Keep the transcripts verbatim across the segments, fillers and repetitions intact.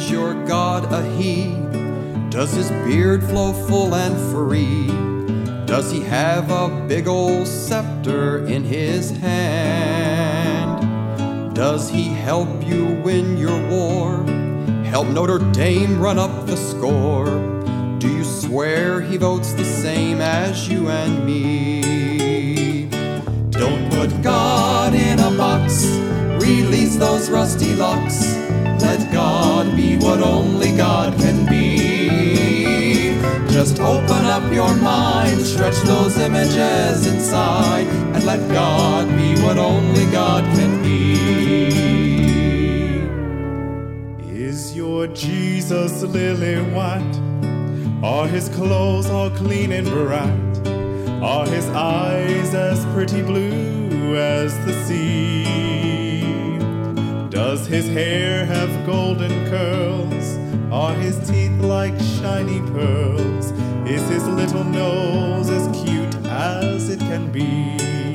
Is your God a he? Does his beard flow full and free? Does he have a big old scepter in his hand? Does he help you win your war? Help Notre Dame run up the score? Do you swear he votes the same as you and me? Don't put God in a box, release those rusty locks. Let God be what only God can be. Just open up your mind, stretch those images inside, and let God be what only God can be. Is your Jesus lily white? Are his clothes all clean and bright? Are his eyes as pretty blue as the sea? Does his hair have golden curls? Are his teeth like shiny pearls? Is his little nose as cute as it can be?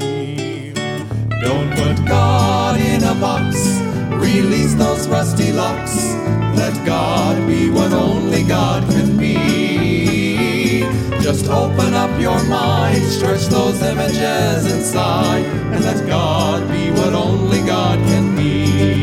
Don't put God in a box, release those rusty locks. Let God be what only God can be. Just open up your mind, stretch those images inside, and let God be what only God can be.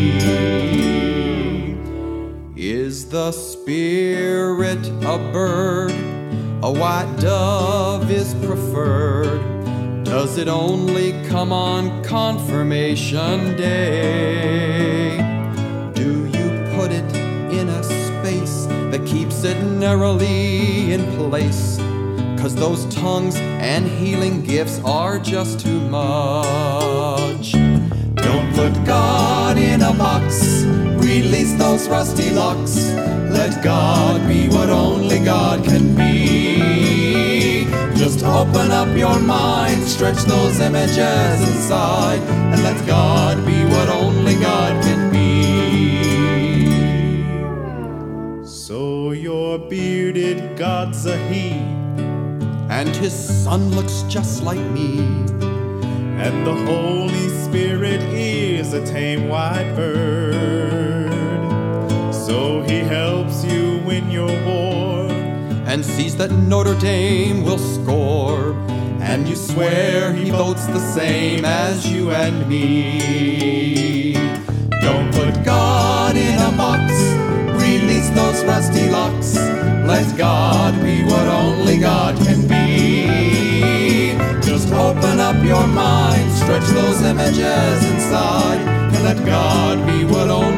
Is the Spirit a bird? A white dove is preferred. Does it only come on Confirmation Day? Do you put it in a space that keeps it narrowly in place? 'Cause those tongues and healing gifts are just too much. Don't put God in a box, release those rusty locks. Let God be what only God can be. Just open up your mind, stretch those images inside, and let God be what only God can be. So your bearded God's a he, and his son looks just like me, and the Holy Spirit is a tame white bird. So he helps you win your war, and sees that Notre Dame will score, and you swear he votes the same as you and me. Don't put God in a box, release those rusty locks. Let God be what only God can be. Just open up your mind, stretch those images inside, and let God be what only